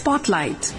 Spotlight.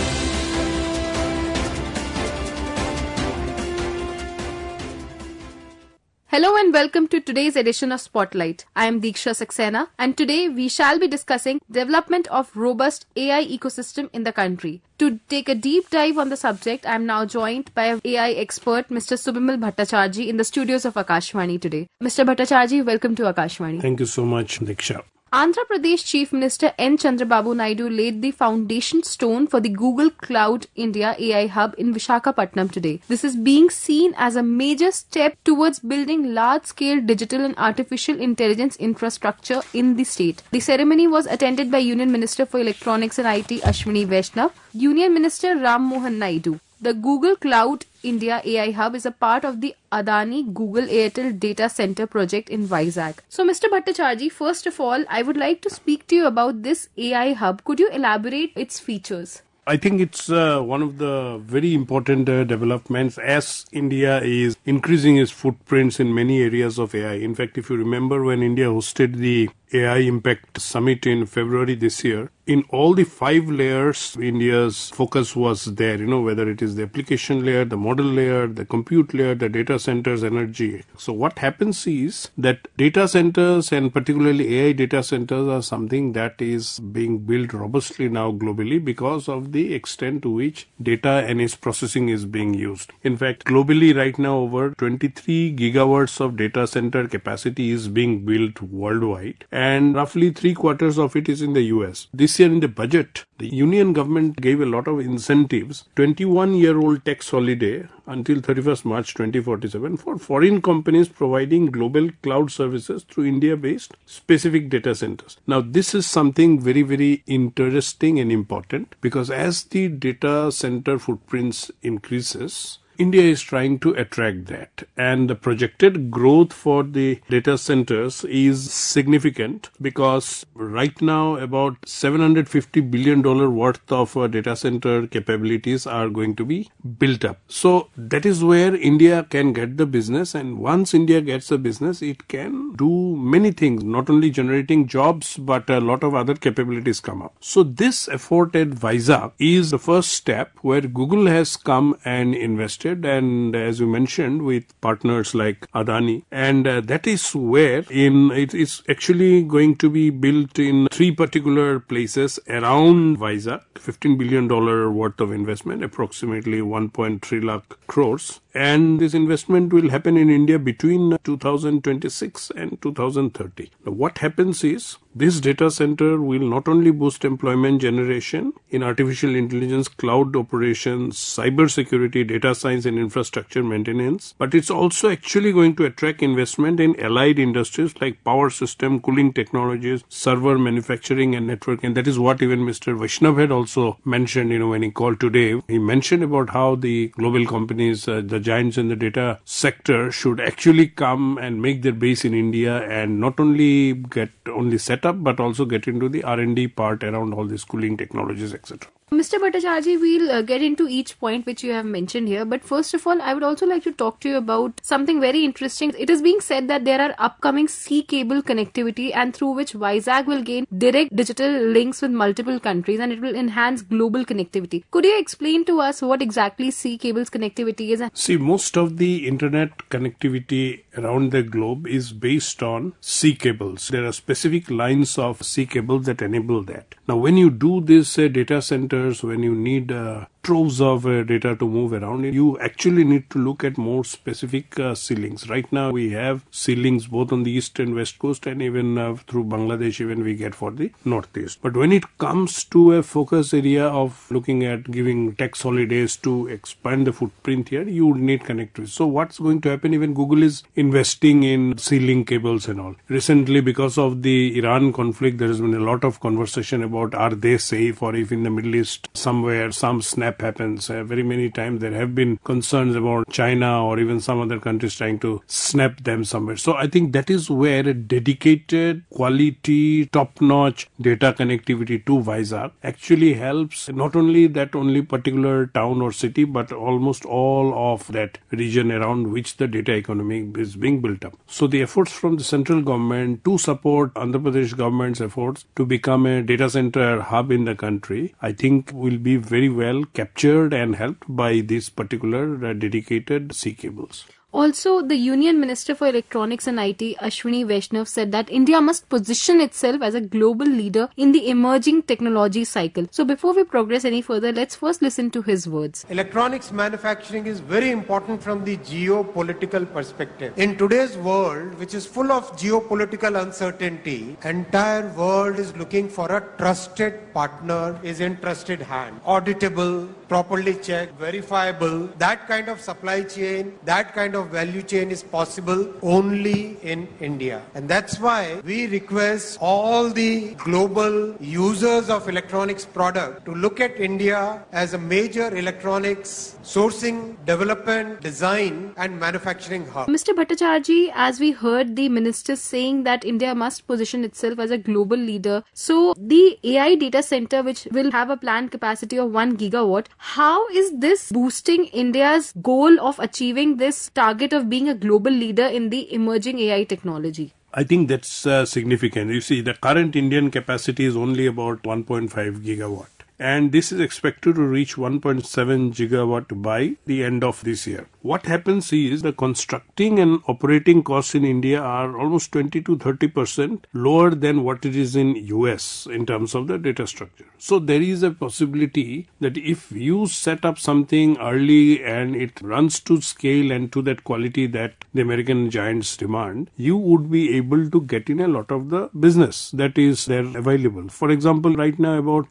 Hello and welcome to today's edition of Spotlight. I am Diksha Saxena and today we shall be discussing development of robust AI ecosystem in the country. To take a deep dive on the subject, I am now joined by AI expert Mr. Subimal Bhattacharjee in the studios of Akashvani today. Mr. Bhattacharjee, welcome to Akashvani. Thank you so much, Diksha. Andhra Pradesh Chief Minister N. Chandrababu Naidu laid the foundation stone for the Google Cloud India AI Hub in Visakhapatnam today. This is being seen as a major step towards building large-scale digital and artificial intelligence infrastructure in the state. The ceremony was attended by Union Minister for Electronics and IT Ashwini Vaishnav, Union Minister Ram Mohan Naidu. The Google Cloud India AI Hub is a part of the Adani Google Airtel Data Center project in Vizag. So, Mr. Bhattacharjee, first of all, I would like to speak to you about this AI Hub. Could you elaborate its features? I think it's one of the very important developments as India is increasing its footprints in many areas of AI. In fact, if you remember when India hosted the AI Impact Summit in February this year, in all the 5 layers, India's focus was there, whether it is the application layer, the model layer, the compute layer, the data centers, energy. So what happens is that data centers and particularly AI data centers are something that is being built robustly now globally because of the extent to which data and its processing is being used. In fact, globally right now over 23 gigawatts of data center capacity is being built worldwide, and roughly 3/4 of it is in the US. This year in the budget, the union government gave a lot of incentives, 21-year-old tax holiday until 31st March 2047 for foreign companies providing global cloud services through India-based specific data centers. Now, this is something very, very interesting and important because as the data center footprints increases, India is trying to attract that, and the projected growth for the data centers is significant because right now about $750 billion worth of data center capabilities are going to be built up. So that is where India can get the business, and once India gets the business, it can do many things, not only generating jobs, but a lot of other capabilities come up. So this effort at Vizag is the first step where Google has come and invested, and as you mentioned, with partners like Adani, and that is where it is actually going to be built in 3 particular places around Vizag. $15 billion worth of investment, approximately 1.3 lakh crores. And this investment will happen in India between 2026 and 2030. Now, what happens is this data center will not only boost employment generation in artificial intelligence, cloud operations, cyber security, data science and infrastructure maintenance, but it's also actually going to attract investment in allied industries like power system, cooling technologies, server manufacturing and networking. That is what even Mr. Vaishnav had also mentioned, when he called today. He mentioned about how the global companies, the giants in the data sector should actually come and make their base in India and not only get set up but also get into the R&D part around all these cooling technologies, etc. Mr. Bhattacharjee, we'll get into each point which you have mentioned here. But first of all, I would also like to talk to you about something very interesting. It is being said that there are upcoming sea cable connectivity and through which Vizag will gain direct digital links with multiple countries and it will enhance global connectivity. Could you explain to us what exactly sea cables connectivity is? See, most of the internet connectivity around the globe is based on sea cables. There are specific lines of sea cables that enable that. Now, when you do this data centers, when you need troves of data to move around, you actually need to look at more specific ceilings. Right now, we have ceilings both on the east and west coast, and even through Bangladesh, even we get for the northeast. But when it comes to a focus area of looking at giving tax holidays to expand the footprint here, you would need connectivity. So what's going to happen? Even Google is investing in ceiling cables and all. Recently, because of the Iran conflict, there has been a lot of conversation about are they safe, or if in the Middle East somewhere some snap happens. Very many times there have been concerns about China or even some other countries trying to snap them somewhere. So I think that is where a dedicated, quality, top-notch data connectivity to Vizag actually helps not only that only particular town or city, but almost all of that region around which the data economy is being built up. So the efforts from the central government to support Andhra Pradesh government's efforts to become a data center hub in the country, I think think will be very well captured and helped by these particular dedicated sea cables. Also, the Union Minister for Electronics and IT, Ashwini Vaishnav, said that India must position itself as a global leader in the emerging technology cycle. So before we progress any further, let's first listen to his words. Electronics manufacturing is very important from the geopolitical perspective. In today's world, which is full of geopolitical uncertainty, entire world is looking for a trusted partner, is in trusted hand. Auditable, properly checked, verifiable, that kind of supply chain, that kind of value chain is possible only in India. And that's why we request all the global users of electronics product to look at India as a major electronics sourcing, development, design and manufacturing hub. Mr. Bhattacharya, as we heard the minister saying that India must position itself as a global leader. So the AI data center, which will have a planned capacity of 1 gigawatt, how is this boosting India's goal of achieving this target of being a global leader in the emerging AI technology? I think that's significant. You see, the current Indian capacity is only about 1.5 gigawatt. And this is expected to reach 1.7 gigawatt by the end of this year. What happens is the constructing and operating costs in India are almost 20 to 30% lower than what it is in US in terms of the data structure. So there is a possibility that if you set up something early and it runs to scale and to that quality that the American giants demand, you would be able to get in a lot of the business that is there available. For example, right now about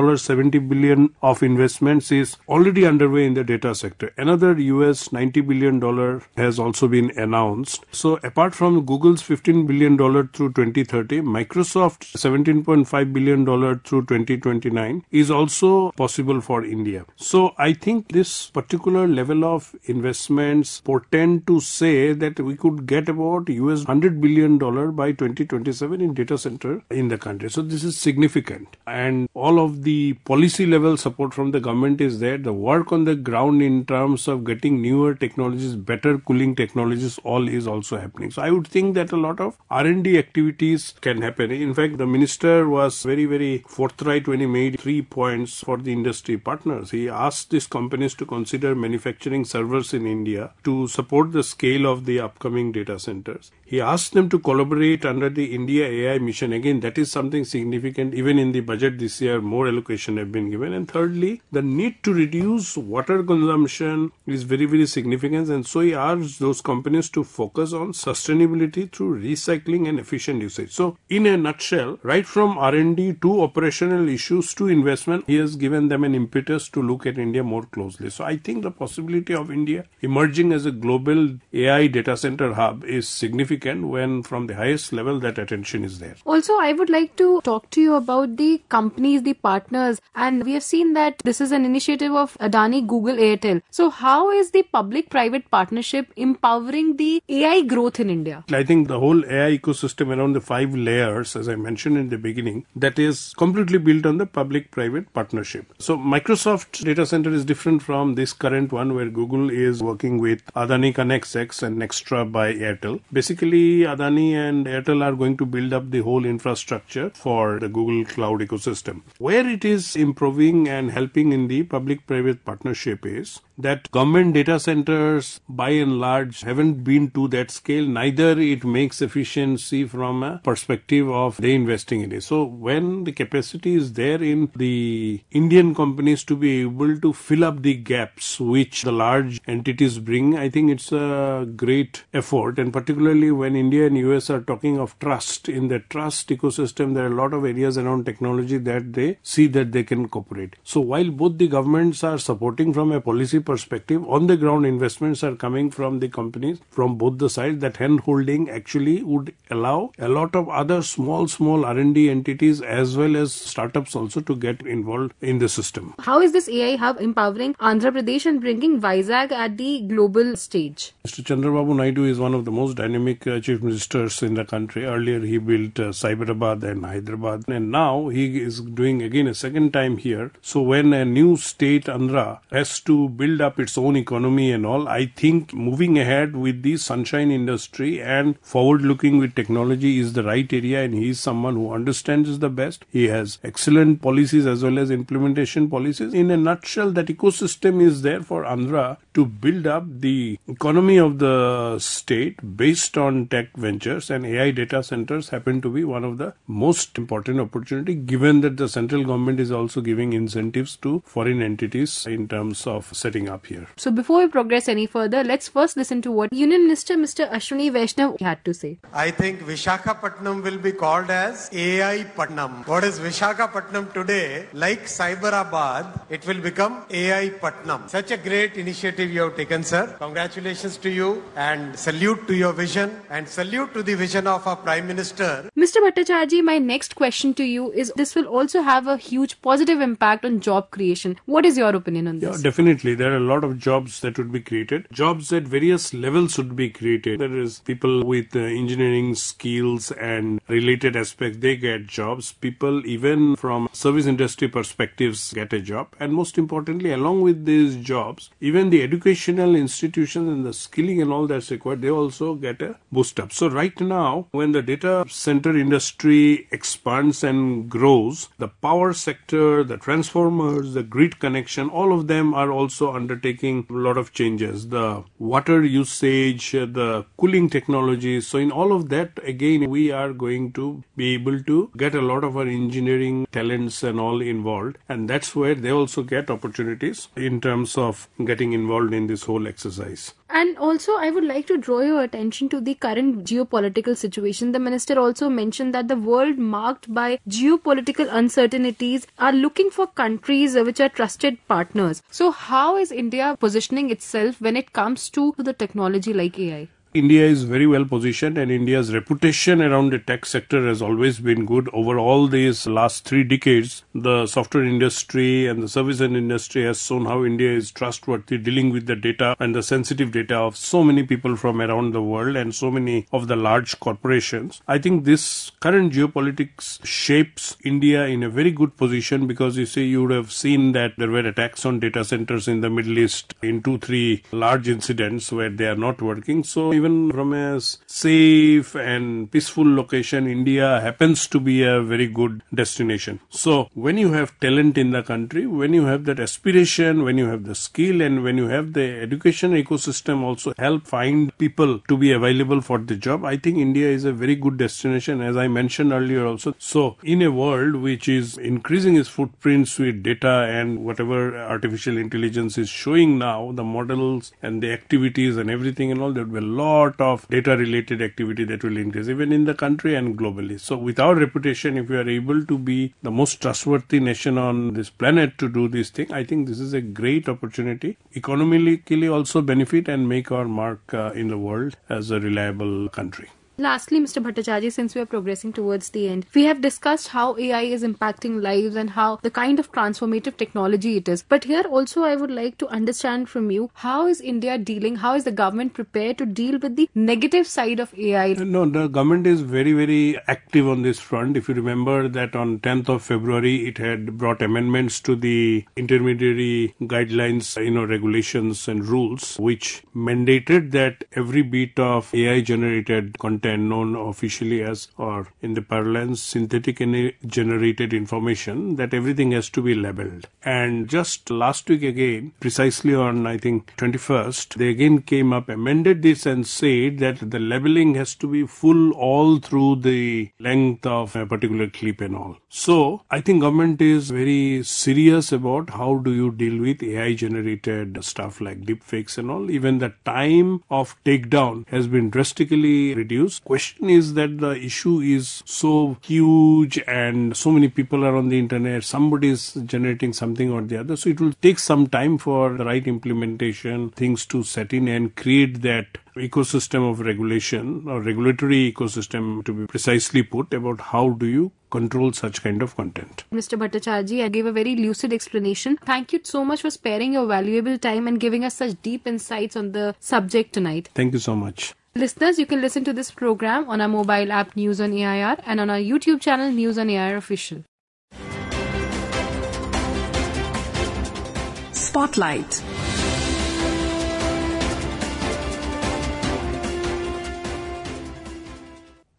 $70 billion of investments is already underway in the data sector. Another US $90 billion has also been announced. So apart from Google's $15 billion through 2030, Microsoft's $17.5 billion through 2029 is also possible for India. So I think this particular level of investments portend to say that we could get about US $100 billion by 2027 in data center in the country. So this is significant. And all of the policy level support from the government is there. The work on the ground in terms of getting newer technologies, better cooling technologies, all is also happening. So I would think that a lot of R&D activities can happen. In fact, the minister was very, very forthright when he made 3 points for the industry partners. He asked these companies to consider manufacturing servers in India to support the scale of the upcoming data centers. He asked them to collaborate under the India AI mission. Again, that is something significant. Even in the budget this year, more allocation have been given. And thirdly, the need to reduce water consumption is very, very significant. And so he urged those companies to focus on sustainability through recycling and efficient usage. So in a nutshell, right from R&D to operational issues to investment, he has given them an impetus to look at India more closely. So I think the possibility of India emerging as a global AI data center hub is significant when from the highest level that attention is there. Also, I would like to talk to you about the companies, the partners, and we have seen that this is an initiative of Adani, Google, Airtel. So how is the public-private partnership empowering the AI growth in India? I think the whole AI ecosystem around the 5 layers, as I mentioned in the beginning, that is completely built on the public-private partnership. So Microsoft data center is different from this current one where Google is working with Adani ConnectX and Nextra by Airtel. Basically, Adani and Airtel are going to build up the whole infrastructure for the Google Cloud ecosystem. Where it is improving and helping in the public-private partnership is that government data centers by and large haven't been to that scale. Neither it makes efficiency from a perspective of they investing in it. So when the capacity is there in the Indian companies to be able to fill up the gaps which the large entities bring, I think it's a great effort. And particularly when India and US are talking of trust, in the trust ecosystem, there are a lot of areas around technology that they see that they can cooperate. So while both the governments are supporting from a policy perspective, on the ground investments are coming from the companies from both the sides. That hand holding actually would allow a lot of other small R&D entities as well as startups also to get involved in the system. How is this AI hub empowering Andhra Pradesh and bringing Vizag at the global stage? Mr. Chandrababu Naidu is one of the most dynamic chief ministers in the country. Earlier he built Cyberabad and Hyderabad, and now he is doing again a second time here. So when a new state, Andhra, has to build up its own economy and all, I think moving ahead with the sunshine industry and forward looking with technology is the right area, and he is someone who understands the best. He has excellent policies as well as implementation policies. In a nutshell, that ecosystem is there for Andhra to build up the economy of the state based on tech ventures, and AI data centers happen to be one of the most important opportunity, given that the central government is also giving incentives to foreign entities in terms of setting up here. So before we progress any further, let's first listen to what Union Minister Mr. Ashwini Vaishnav had to say. I think Vishakhapatnam will be called as AI Patnam. What is Vishakhapatnam today? Like Cyberabad, it will become AI Patnam. Such a great initiative you have taken, sir. Congratulations to you, and salute to your vision, and salute to the vision of our Prime Minister. Mr. Bhattacharya, my next question to you is, this will also have a huge positive impact on job creation. What is your opinion on this? Yeah, definitely. There are a lot of jobs that would be created. Jobs at various levels would be created. There is people with engineering skills and related aspects, they get jobs. People even from service industry perspectives get a job. And most importantly, along with these jobs, even the educational institutions and the skilling and all that's required, they also get a boost up. So right now, when the data center industry expands and grows, the power sector, the transformers, the grid connection, all of them are also undertaking a lot of changes. The water usage, the cooling technologies. So in all of that, again, we are going to be able to get a lot of our engineering talents and all involved. And that's where they also get opportunities in terms of getting involved in this whole exercise. And also, I would like to draw your attention to the current geopolitical situation. The minister also mentioned that the world marked by geopolitical uncertainties are looking for countries which are trusted partners. So how is India positioning itself when it comes to the technology like AI? India is very well positioned, and India's reputation around the tech sector has always been good. Over all these last 3 decades, the software industry and the service industry has shown how India is trustworthy dealing with the data and the sensitive data of so many people from around the world and so many of the large corporations. I think this current geopolitics shapes India in a very good position, because you see, you would have seen that there were attacks on data centers in the Middle East in 2-3 large incidents where they are not working. So even from a safe and peaceful location, India happens to be a very good destination. So when you have talent in the country, when you have that aspiration, when you have the skill, and when you have the education ecosystem also help find people to be available for the job, I think India is a very good destination, as I mentioned earlier also. So in a world which is increasing its footprints with data and whatever artificial intelligence is showing now, the models and the activities and everything and all, there will be a lot of data related activity that will increase even in the country and globally. So with our reputation, if we are able to be the most trustworthy nation on this planet to do this thing, I think this is a great opportunity. Economically also benefit and make our mark in the world as a reliable country. Lastly, Mr. Bhattacharya, since we are progressing towards the end, we have discussed how AI is impacting lives and how the kind of transformative technology it is. But here also I would like to understand from you, how is India dealing, how is the government prepared to deal with the negative side of AI? No, the government is very, very active on this front. If you remember that on 10th of February, it had brought amendments to the intermediary guidelines, regulations and rules, which mandated that every bit of AI generated content known officially as, or in the parlance, synthetic generated information, that everything has to be labeled. And just last week again, precisely on I think 21st, they again came up, amended this and said that the labeling has to be full all through the length of a particular clip and all. So I think government is very serious about how do you deal with AI generated stuff like deepfakes and all. Even the time of takedown has been drastically reduced. Question is that the issue is so huge and so many people are on the internet, somebody is generating something or the other, so it will take some time for the right implementation, things to set in and create that ecosystem of regulation or regulatory ecosystem, to be precisely put, about how do you control such kind of content. Mr. Bhattacharya, I gave a very lucid explanation. Thank you so much for sparing your valuable time and giving us such deep insights on the subject tonight. Thank you so much. Listeners, you can listen to this program on our mobile app News on AIR and on our YouTube channel News on AIR Official. Spotlight.